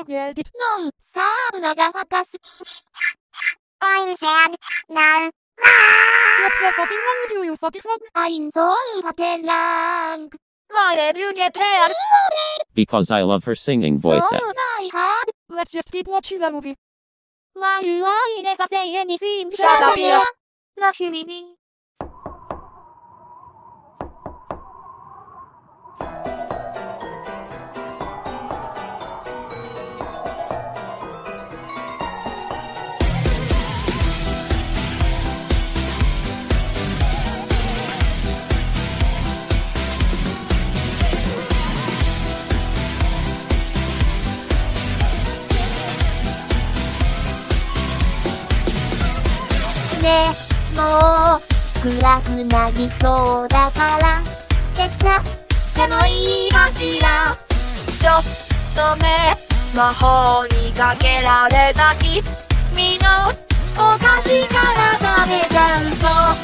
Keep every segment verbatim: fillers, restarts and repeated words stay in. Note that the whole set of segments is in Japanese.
get it. ノン、サウナが吐かす。 I'm sad now. What the fucking wrong with you, you fucking fuck? I'm so fucking lang. Why did you get mad? Because I love her singing voice. So my heart. Let's just keep watching the movie. Why you I never say anything. Shut up, Mia. Love you, Mimi. ねえ、もう暗くなりそうだから出ちゃってもいいかしら。 ちょっとね、魔法にかけられた君のお菓子から食べちゃうぞ。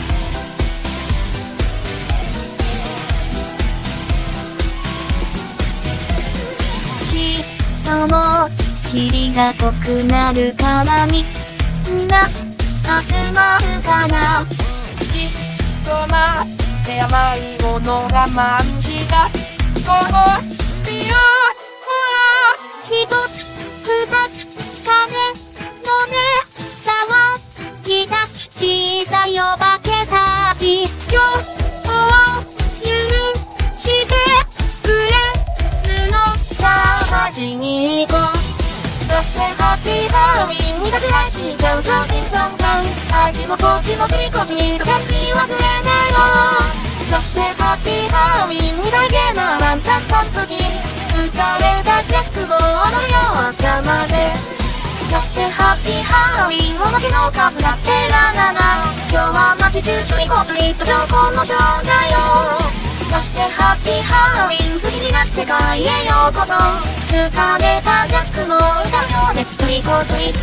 きっともう霧が濃くなるからみんな集まるかな。 きっと待って甘いものがまんじだ。ご褒美よ、ほら一つ二つ鐘のね騒ぎ出す小さいお化けたち。 よを許してくれるの。さあ街に行こう。そしてハッピーハロウィンに立ち会いしちゃうぞピンポンカン。あっちもこっちもちりこちりとキャンピー忘れないの。そしてハッピーハロウィンに大げなワンタンパンプキン。疲れたジャックも踊るよ朝まで。そしてハッピーハロウィンおまけのカフラテラララ。今日は街中ちょいこちょいと情報のショーだよ。そしてハッピーハロウィン不思議な世界へようこそ。疲れたジャックも歌うようですトリコトリ。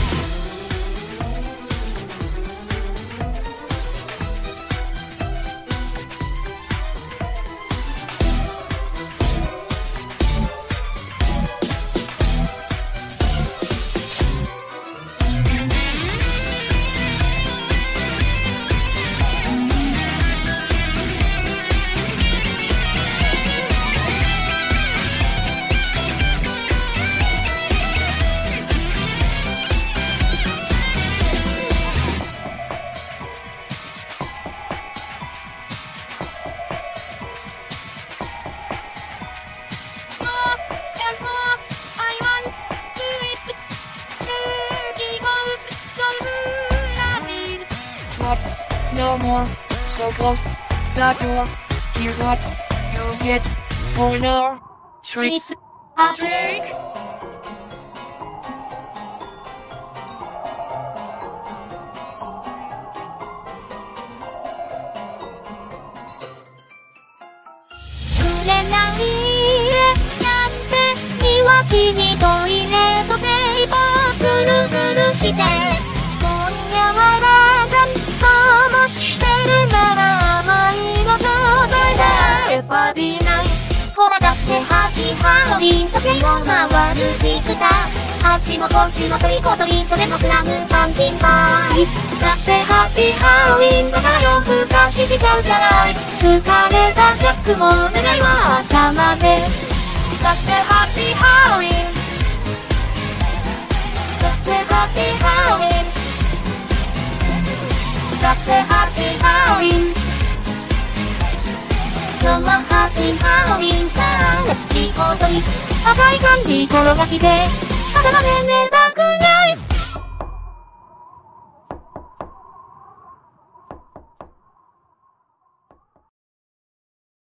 No more, so close, the door. Here's what you get for your treats. A drink. くれないなんて庭木にトイレットペーパーぐるぐるして今夜はラーガン騙してるなら甘いのちょうだいだ。エバビないほらだってハッピーハロウィン時計を回るビクター。あっちもこっちもトリコトリートでもクラムパンキンパイ。だってハッピーハロウィンだから夜更かししちゃうじゃない。疲れたジャックも願いは朝まで。 だってハッピーハロウィン。 だってハッピーハロウィン。 だってハッピーハロウィン。 今日はハッピーハロウィンさあトリコトリ赤い感じ転がして朝まで寝た